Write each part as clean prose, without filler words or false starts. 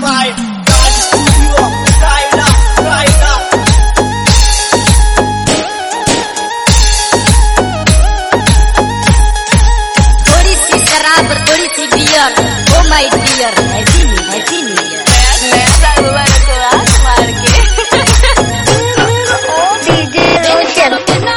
by God Studio. Right up. थोड़ी सी शराब थोड़ी सी beer, oh my dear, happy new year. मैं सागवान को आँख मार के DJ Roshan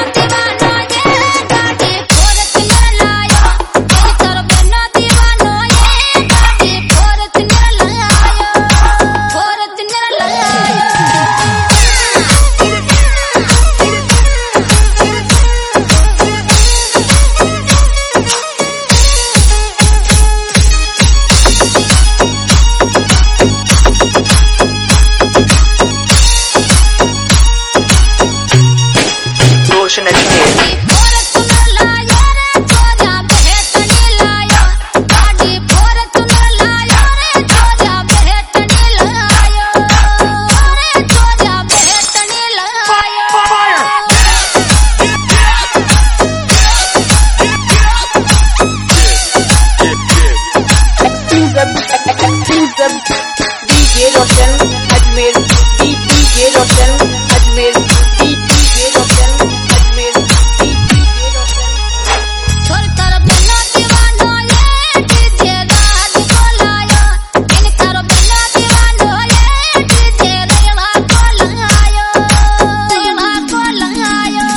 DJ Roshan Ajmer, DJ Roshan Ajmer, DJ Roshan Ajmer, DJ Roshan. छोड़ कर बिना दीवानो ये डीजे राज को लाया, इन कर बिना दीवानो ये डीजे रेवा को लगायो, रेवा को लगायो।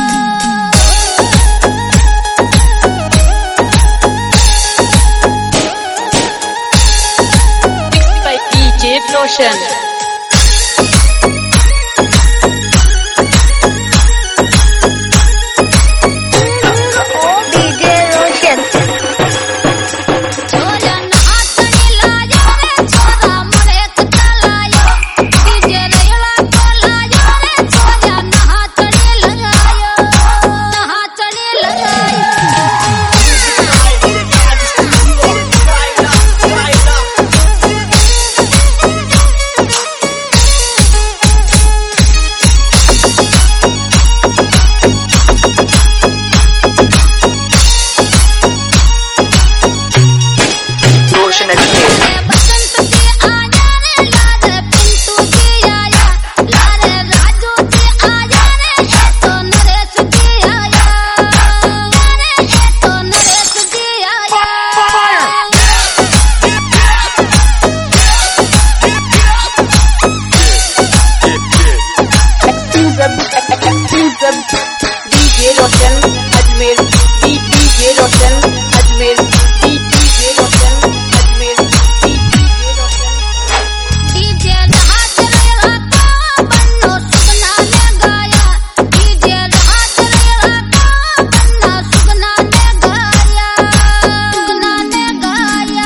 डीजे रोशन छोरा हाथ लायो रे छोरा मोरे तलायो, डीजे रेवा को लायो रे छोरा हाथ लगायो, हाथ लगायो। बसंत की आया रे लारे पिंटू की आया, लारे राजू की आया रे ये तो नरेश की आया, लारे ये तो नरेश की आया। DJ Roshan Ajmer, DJ Roshan Ajmer, DJ Roshan Ajmer, DJ Roshan. DJ हाथ रेवा को बन्नो सुगना ने गाया, डीजे हाथ रेवा को बन्ना सुगना ने गाया, सुगना ने गाया।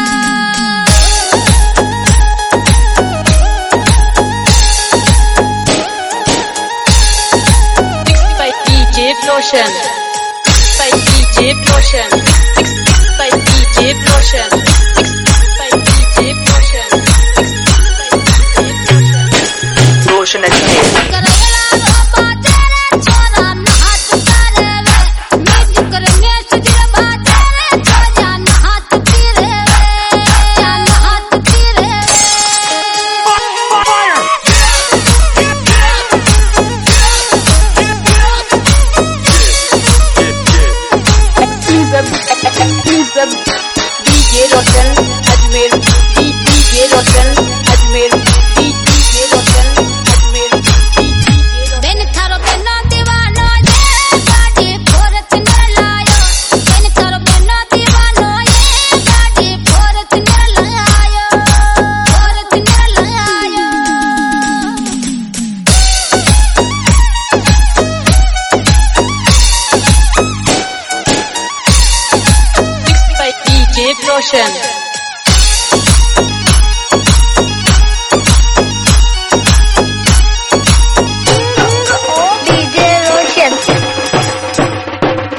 DJ Roshan, DJ Roshan, DJ Roshan, DJ Roshan, Roshan Ajmer. करेला बाबा तेरे छोरा नाच करे वे, म्यूजिक में सुजल बाजे रे छोरा नाच पीरे वे, नाच पीरे वे। DJ Roshan Ajmer, DJ Roshan Ajmer, DJ Roshan Ajmer, DJ Roshan. बिन थारो बिना दीवानो ये गाड़ी फॉर्च्यूनर लायो, बिन थारो बिना दीवानो ये गाड़ी फॉर्च्यूनर लायो, फॉर्च्यूनर लायो। डीजे रोशन।